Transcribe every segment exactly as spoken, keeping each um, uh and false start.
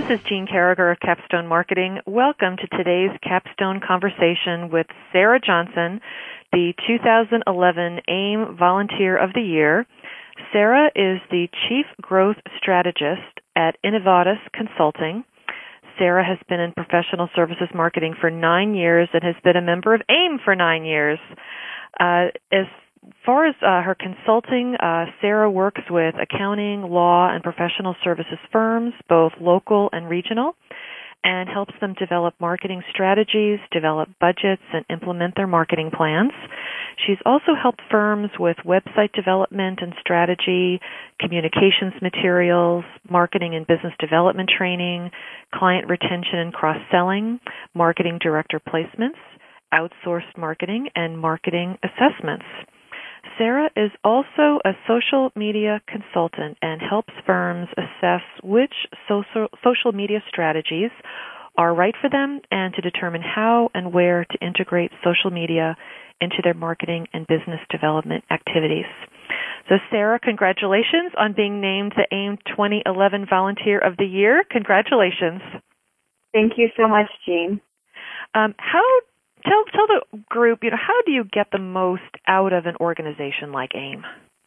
is Jean Carragher of Capstone Marketing. Welcome to today's Capstone Conversation with Sarah Johnson, the two thousand eleven AIM Volunteer of the Year. Sarah is the Chief Growth Strategist at Innovatus Consulting. Sarah has been in professional services marketing for nine years and has been a member of AIM for nine years. Uh, as far as uh, her consulting, uh, Sarah works with accounting, law, and professional services firms, both local and regional, and helps them develop marketing strategies, develop budgets, and implement their marketing plans. She's also helped firms with website development and strategy, communications materials, marketing and business development training, client retention and cross-selling, marketing director placements, outsourced marketing, and marketing assessments. Sarah is also a social media consultant and helps firms assess which social, social media strategies are right for them and to determine how and where to integrate social media into their marketing and business development activities. So, Sarah, congratulations on being named the AIM twenty eleven Volunteer of the Year. Congratulations. Thank you so much, Jean. Um, how Tell tell the group, you know, how do you get the most out of an organization like AIM?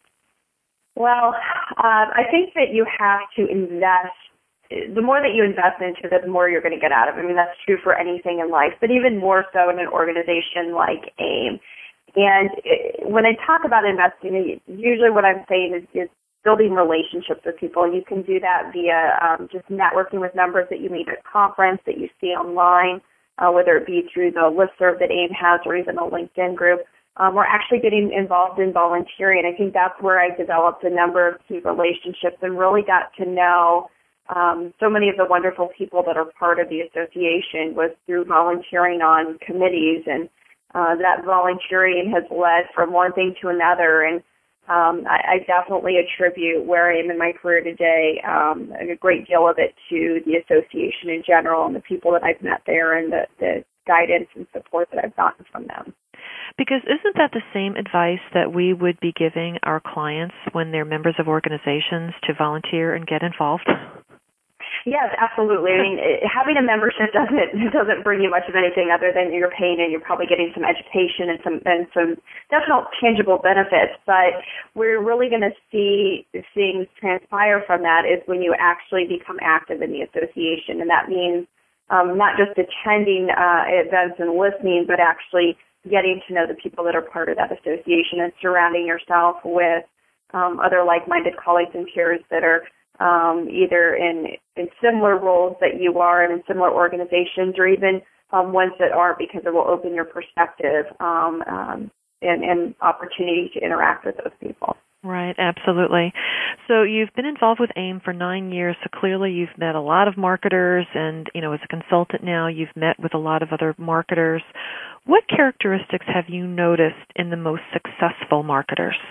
Well, uh, I think that you have to invest. The more that you invest into it, the more you're going to get out of it. I mean, that's true for anything in life, but even more so in an organization like AIM. And it, when I talk about investing, usually what I'm saying is, is building relationships with people. You can do that via um, just networking with members that you meet at a conference, that you see online, Uh, whether it be through the listserv that AIM has or even a LinkedIn group. Um, we're actually getting involved in volunteering. I think that's where I developed a number of key relationships and really got to know um, so many of the wonderful people that are part of the association was through volunteering on committees. And uh, that volunteering has led from one thing to another. And Um, I, I definitely attribute where I am in my career today, um, a great deal of it to the association in general and the people that I've met there and the, the guidance and support that I've gotten from them. Because isn't that the same advice that we would be giving our clients when they're members of organizations to volunteer and get involved? Yes, absolutely. I mean, having a membership doesn't doesn't bring you much of anything other than you're paying and you're probably getting some education and some and some definite tangible benefits. But we're really going to see things transpire from that is when you actually become active in the association, and that means um, not just attending uh, events and listening, but actually getting to know the people that are part of that association and surrounding yourself with um, other like-minded colleagues and peers that are Um, either in, in similar roles that you are and in similar organizations or even um, ones that aren't, because it will open your perspective um, um, and, and opportunity to interact with those people. Right, absolutely. So you've been involved with AIM for nine years, so clearly you've met a lot of marketers and, you know, as a consultant now, you've met with a lot of other marketers. What characteristics have you noticed in the most successful marketers?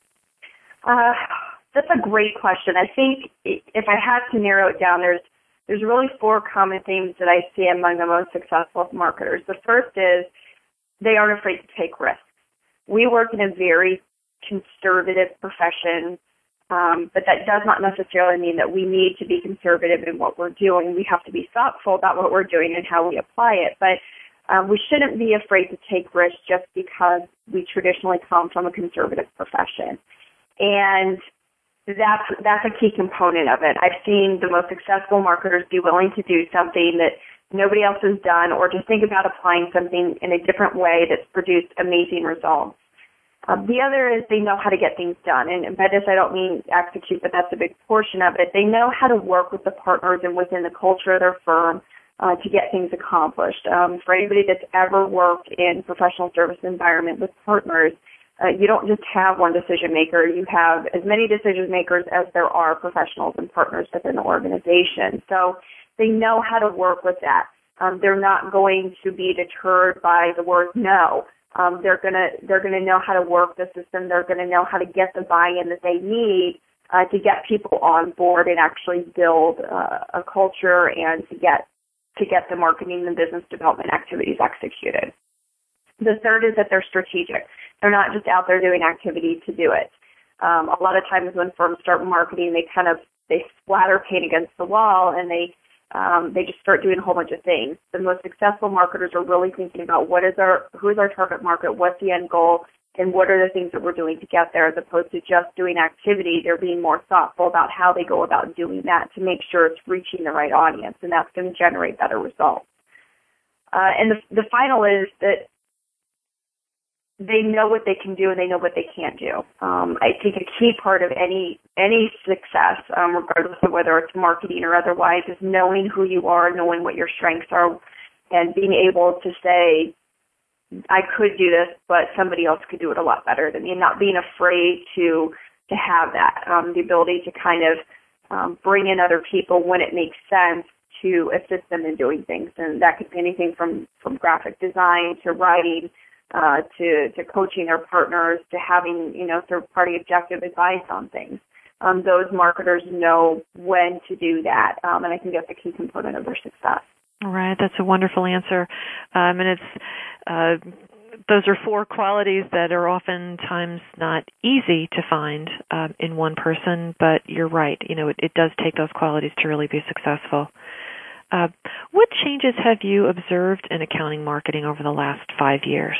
Uh That's a great question. I think if I had to narrow it down, there's there's really four common themes that I see among the most successful marketers. The first is they aren't afraid to take risks. We work in a very conservative profession, um, but that does not necessarily mean that we need to be conservative in what we're doing. We have to be thoughtful about what we're doing and how we apply it. But um, we shouldn't be afraid to take risks just because we traditionally come from a conservative profession. And That's that's a key component of it. I've seen the most successful marketers be willing to do something that nobody else has done, or to think about applying something in a different way that's produced amazing results. Um, the other is they know how to get things done. And by this, I don't mean execute, but that's a big portion of it. They know how to work with the partners and within the culture of their firm uh, to get things accomplished. Um, for anybody that's ever worked in professional service environment with partners, Uh, you don't just have one decision maker. You have as many decision makers as there are professionals and partners within the organization. So they know how to work with that. Um, they're not going to be deterred by the word no. Um, they're gonna they're gonna know how to work the system. They're gonna know how to get the buy-in that they need uh, to get people on board and actually build uh, a culture and to get to get the marketing and business development activities executed. The third is that they're strategic. They're not just out there doing activity to do it. Um, a lot of times when firms start marketing, they kind of they splatter paint against the wall and they um, they just start doing a whole bunch of things. The most successful marketers are really thinking about what is our, who is our target market, what's the end goal, and what are the things that we're doing to get there, as opposed to just doing activity. They're being more thoughtful about how they go about doing that to make sure it's reaching the right audience, and that's going to generate better results. Uh, and the, the final is that they know what they can do and they know what they can't do. Um, I think a key part of any any success, um, regardless of whether it's marketing or otherwise, is knowing who you are, knowing what your strengths are, and being able to say, I could do this, but somebody else could do it a lot better than me, and not being afraid to to have that, um, the ability to kind of um, bring in other people when it makes sense to assist them in doing things. And that could be anything from, from graphic design to writing, Uh, to, to coaching their partners, to having, you know, third-party objective advice on things. Um, those marketers know when to do that, um, and I think that's a key component of their success. All right, that's a wonderful answer. Um, and it's uh, those are four qualities that are oftentimes not easy to find um, in one person, but you're right. You know, it, it does take those qualities to really be successful. Uh, what changes have you observed in accounting marketing over the last five years?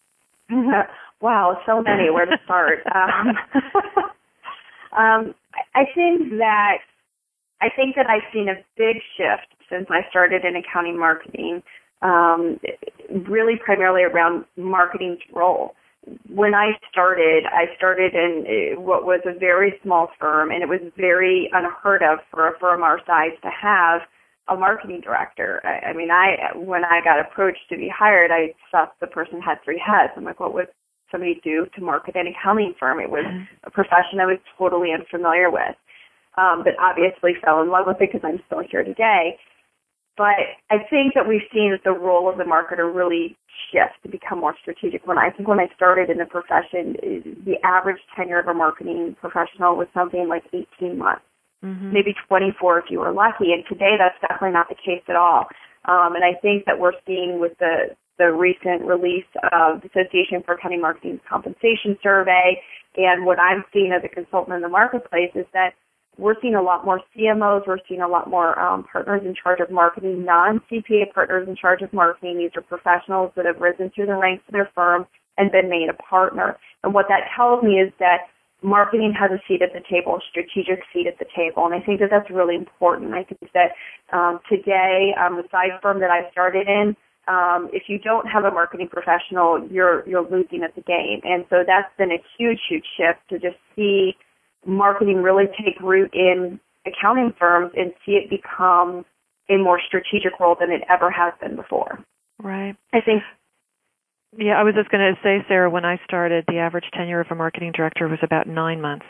Wow, so many. Where to start? um, um, I think that I think that I've seen a big shift since I started in accounting marketing. Um, really, primarily around marketing's role. When I started, I started in what was a very small firm, and it was very unheard of for a firm our size to have a marketing director. I, I mean, I when I got approached to be hired, I thought the person had three heads. I'm like, what would somebody do to market an accounting firm? It was a profession I was totally unfamiliar with, um, but obviously fell in love with it because I'm still here today. But I think that we've seen that the role of the marketer really shift to become more strategic. When I think when I started in the profession, the average tenure of a marketing professional was something like eighteen months. Mm-hmm. Maybe twenty-four if you were lucky. And today that's definitely not the case at all. Um, and I think that we're seeing with the, the recent release of the Association for Accounting Marketing Compensation Survey, and what I'm seeing as a consultant in the marketplace is that we're seeing a lot more C M Os, we're seeing a lot more um, partners in charge of marketing, non-C P A partners in charge of marketing. These are professionals that have risen through the ranks of their firm and been made a partner. And what that tells me is that marketing has a seat at the table, a strategic seat at the table, and I think that that's really important. I think that um, today, um, the size firm that I started in, um, if you don't have a marketing professional, you're you're losing at the game. And so that's been a huge, huge shift to just see marketing really take root in accounting firms and see it become a more strategic role than it ever has been before. Right. I think. Yeah, I was just going to say, Sarah, when I started, the average tenure of a marketing director was about nine months.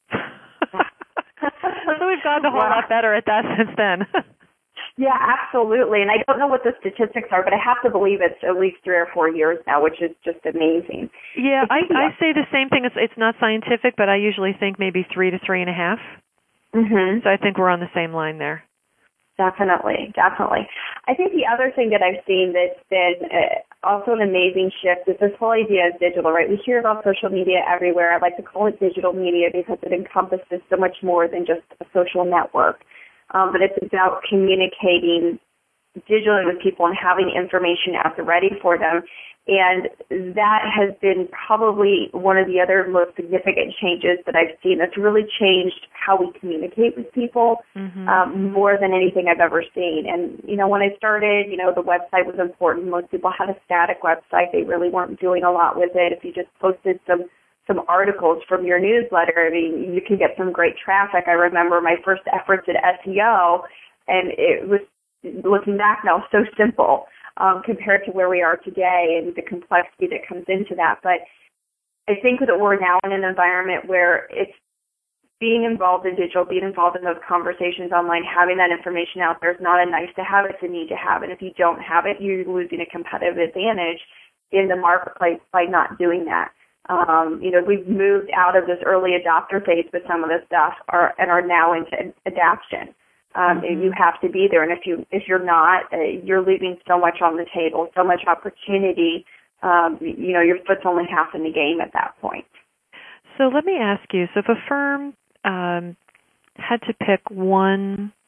So we've gotten a whole wow. lot better at that since then. Yeah, absolutely. And I don't know what the statistics are, but I have to believe it's at least three or four years now, which is just amazing. Yeah, I, I say the same thing. It's, it's not scientific, but I usually think maybe three to three and a half. Mm-hmm. So I think we're on the same line there. Definitely, definitely. I think the other thing that I've seen that's been uh, also an amazing shift is this whole idea of digital, right? We hear about social media everywhere. I like to call it digital media because it encompasses so much more than just a social network. Um, but it's about communicating digitally with people and having information at the ready for them. And that has been probably one of the other most significant changes that I've seen. That's really changed how we communicate with people mm-hmm. um, more than anything I've ever seen. And, you know, when I started, you know, the website was important. Most people had a static website. They really weren't doing a lot with it. If you just posted some some articles from your newsletter, I mean, you can get some great traffic. I remember my first efforts at S E O, and it was, looking back now, so simple. Um, compared to where we are today and the complexity that comes into that. But I think that we're now in an environment where it's being involved in digital, being involved in those conversations online, having that information out there is not a nice to have, it's a need to have. And if you don't have it, you're losing a competitive advantage in the marketplace by not doing that. Um, you know, we've moved out of this early adopter phase with some of this stuff are, and are now into adaption. Um, mm-hmm. You have to be there, and if you if you're not, uh, you're leaving so much on the table, so much opportunity. Um, you know, your foot's only half in the game at that point. So let me ask you: so if a firm um, had to pick one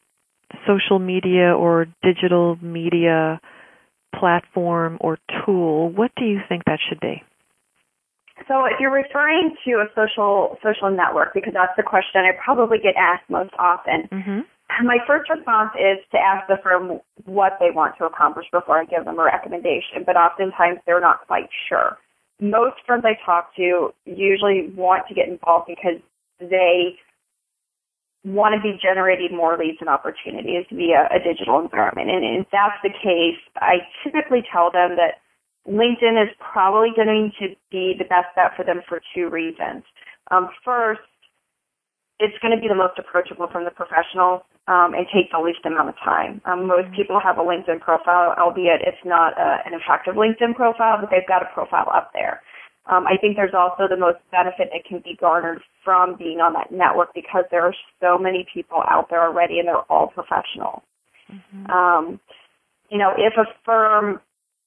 social media or digital media platform or tool, what do you think that should be? So if you're referring to a social social network, because that's the question I probably get asked most often, mm-hmm. my first response is to ask the firm what they want to accomplish before I give them a recommendation, but oftentimes they're not quite sure. Most firms I talk to usually want to get involved because they want to be generating more leads and opportunities via a digital environment. And if that's the case, I typically tell them that LinkedIn is probably going to be the best bet for them for two reasons. Um, first, it's going to be the most approachable from the professional um, and take the least amount of time. Um, most people have a LinkedIn profile, albeit it's not a, an effective LinkedIn profile, but they've got a profile up there. Um, I think there's also the most benefit that can be garnered from being on that network because there are so many people out there already and they're all professional. Mm-hmm. Um, you know, if a firm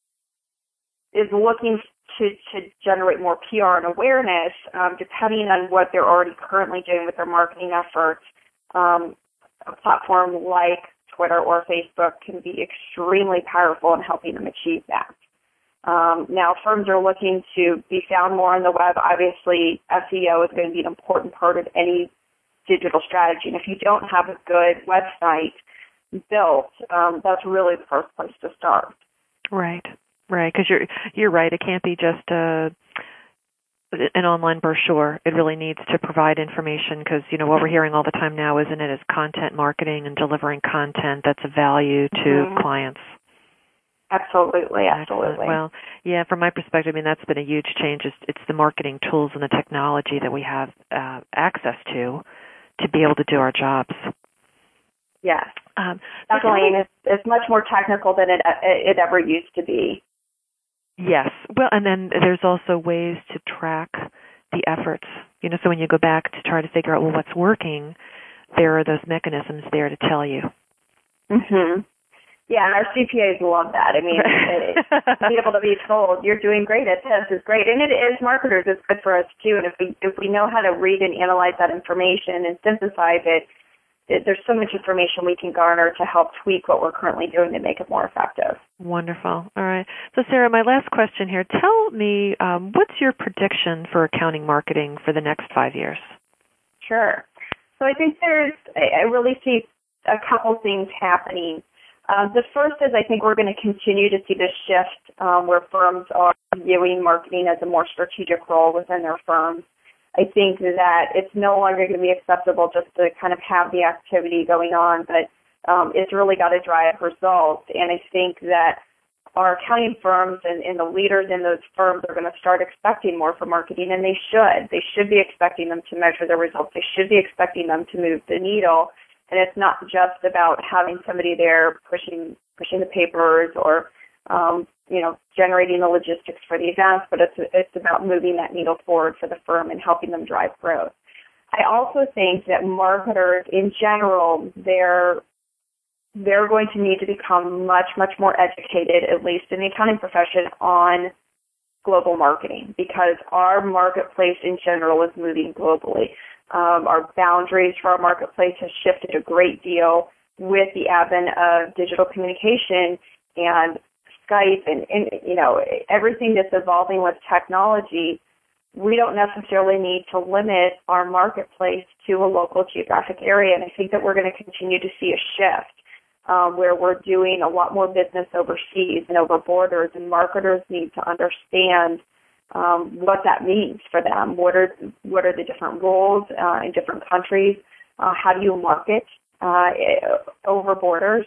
is looking to, to generate more P R and awareness, um, depending on what they're already currently doing with their marketing efforts, um, a platform like Twitter or Facebook can be extremely powerful in helping them achieve that. Um, now, firms are looking to be found more on the web. Obviously, S E O is going to be an important part of any digital strategy. And if you don't have a good website built, um, that's really the first place to start. Right. Right, because you're you're right. It can't be just a, an online brochure. It really needs to provide information because, you know, what we're hearing all the time now, isn't it, is content marketing and delivering content that's of value to mm-hmm. clients. Absolutely, absolutely. Excellent. Well, yeah, from my perspective, I mean, that's been a huge change. It's, it's the marketing tools and the technology that we have uh, access to to be able to do our jobs. Yes, um, definitely. And it's, it's much more technical than it it ever used to be. Yes. Well, and then there's also ways to track the efforts. You know, so when you go back to try to figure out, well, what's working, there are those mechanisms there to tell you. Mm-hmm. Yeah, and our C P As love that. I mean, it, to be able to be told, you're doing great at this is great. And it is, marketers, it's good for us, too. And if we, if we know how to read and analyze that information and synthesize it, there's so much information we can garner to help tweak what we're currently doing to make it more effective. Wonderful. All right. So, Sarah, my last question here. Tell me, um, what's your prediction for accounting marketing for the next five years? Sure. So I think there's, I really see a couple things happening. Uh, the first is I think we're going to continue to see this shift um, where firms are viewing marketing as a more strategic role within their firms. I think that it's no longer going to be acceptable just to kind of have the activity going on, but um, it's really got to drive results. And I think that our accounting firms and, and the leaders in those firms are going to start expecting more from marketing, and they should. They should be expecting them to measure their results. They should be expecting them to move the needle. And it's not just about having somebody there pushing pushing the papers or um, you know, generating the logistics for the events, but it's it's about moving that needle forward for the firm and helping them drive growth. I also think that marketers in general, they're they're going to need to become much, much more educated, at least in the accounting profession, on global marketing because our marketplace in general is moving globally. Um, our boundaries for our marketplace has shifted a great deal with the advent of digital communication and Skype and, and, you know, everything that's evolving with technology. We don't necessarily need to limit our marketplace to a local geographic area, and I think that we're going to continue to see a shift um, where we're doing a lot more business overseas and over borders, and marketers need to understand um, what that means for them. What are what are the different roles uh, in different countries? Uh, how do you market uh, over borders?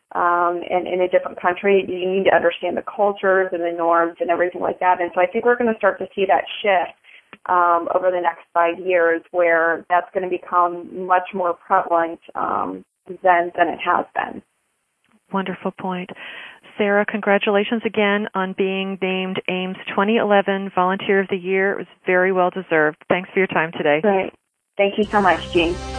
Um, and in a different country, you need to understand the cultures and the norms and everything like that. And so I think we're going to start to see that shift um, over the next five years where that's going to become much more prevalent um, than, than it has been. Wonderful point. Sarah, congratulations again on being named AIMS twenty eleven Volunteer of the Year. It was very well deserved. Thanks for your time today. Great. Thank you so much, Jean.